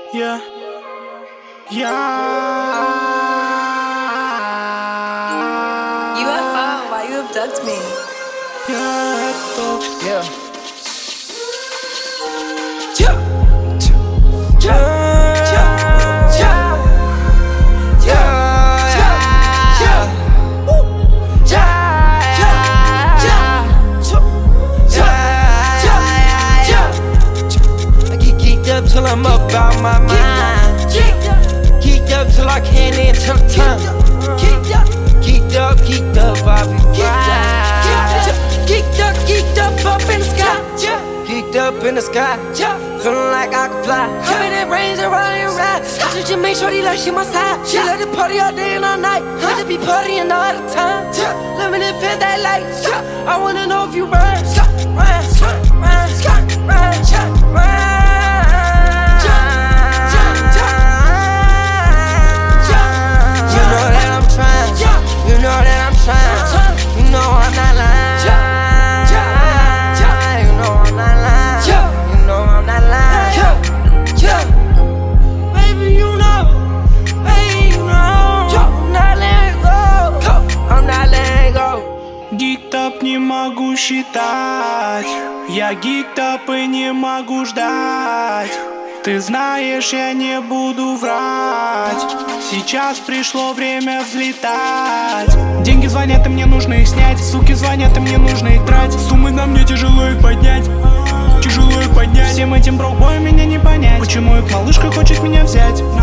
Yeah. UFO, why you abduct me? Yeah. Till I'm up out my mind. Geeked up till I can't enter time. Geeked up, I be fried. Geeked up in the sky. Geeked up in the sky. Feeling like I can fly. Coming in range and riding and ride. I just make sure they like she my side. She let it party all day and all night. I just be partying all the time. Living in fifth that light. I wanna know if you ride. Гиктоп не могу считать, я гиктоп и не могу ждать. Ты знаешь, я не буду врать. Сейчас пришло время взлетать. Деньги звонят, и мне нужно их снять. Суки звонят, и мне нужно их тратить. Суммы на мне тяжело их поднять. Тяжело их поднять. Всем этим брокбоем меня не понять. Почему их малышка хочет меня взять?